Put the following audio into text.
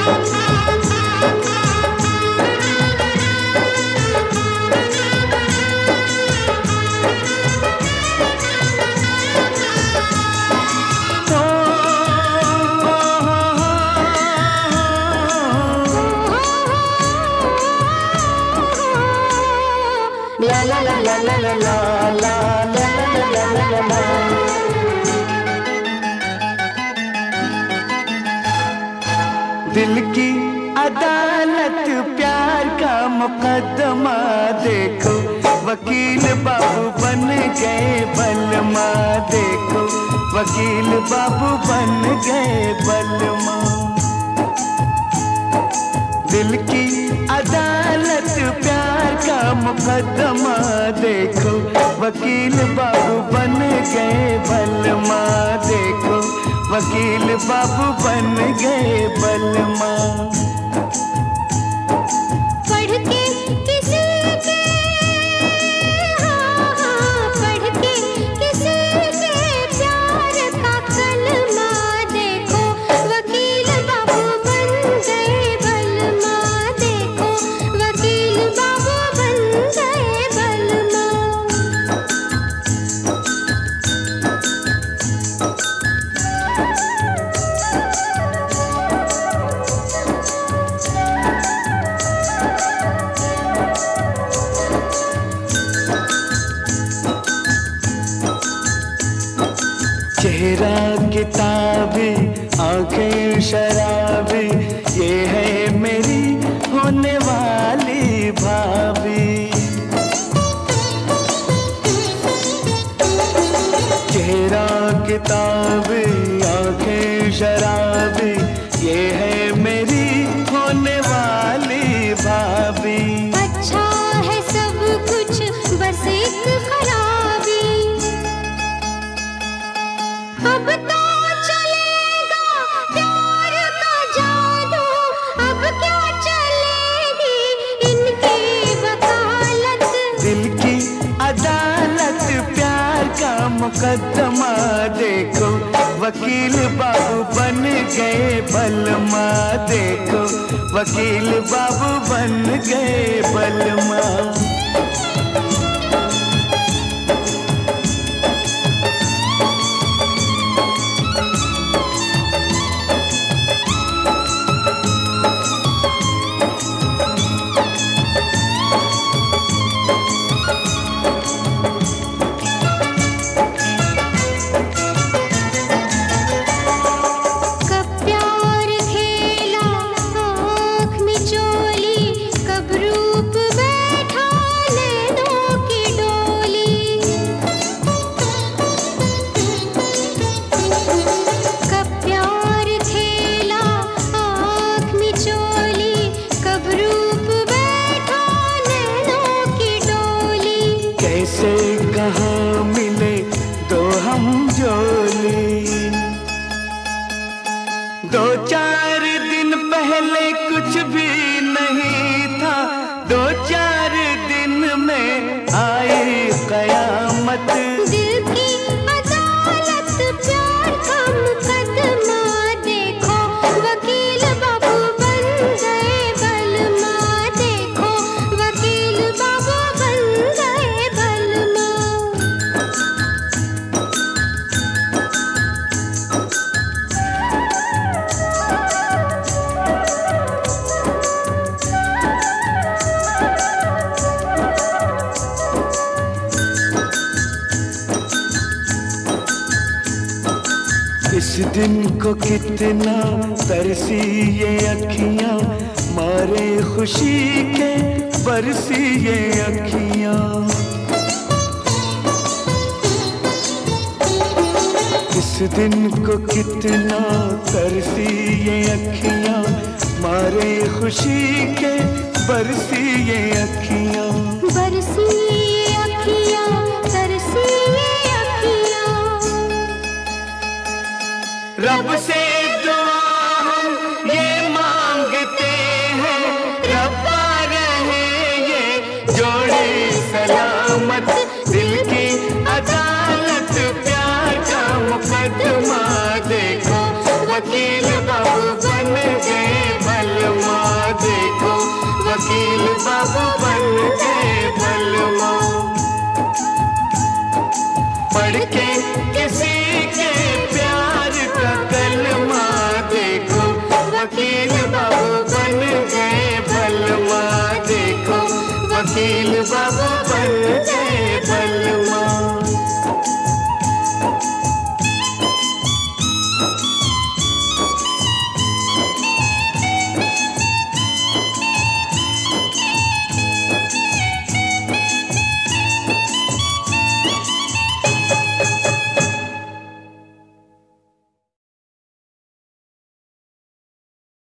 ला ला ला ला ला ला ला ला ला ला ला ला। दिल की अदालत प्यार का मुकदमा देखो, वकील बाबू बन गए बलमा देखो, वकील बाबू बन गए बलमा। दिल की अदालत प्यार का मुकदमा देखो, वकील बाबू बन गए बलमा देखो, वकील बाबू बन गए बलमा। पढ़ के किसी के पढ़ के किसी के प्यार का कलमा देखो, वकील बाबू बन गए बलमा देखो, वकील बाबू बन गए बलमा। चेहरा किताबी आंखें शराबी, ये है मेरी होने वाली भाभी। चेहरा किताबी आंखें शराबी, ये है मेरी होने वाली भाभी। अच्छा है सब कुछ बस एक खराबी, अब तो चलेगा प्यार का जादू, अब क्या चलेगी इनकी वकालत। दिल की अदालत प्यार का मुकदमा देखो, वकील बाबू बन गए बलमा देखो, वकील बाबू बन गए बलमा। कैसे कहाँ मिले दो हम जोली, दो चार दिन पहले कुछ भी नहीं था, दो चार दिन में आई कयामत। दिल की अदालत प्यार का मुकदमा देखो, वकील बाबू बन गए बलमा देखो, वकील बाबू बन गए बलमा। इस दिन को कितना तरसी ये अखियां, मारे खुशी के बरसी ये अखियां। इस दिन को कितना तरसी ये अखियां, मारे खुशी के बरसी ये अखियां। बरसी ये अखियां, तरसी ये अखियां। रब से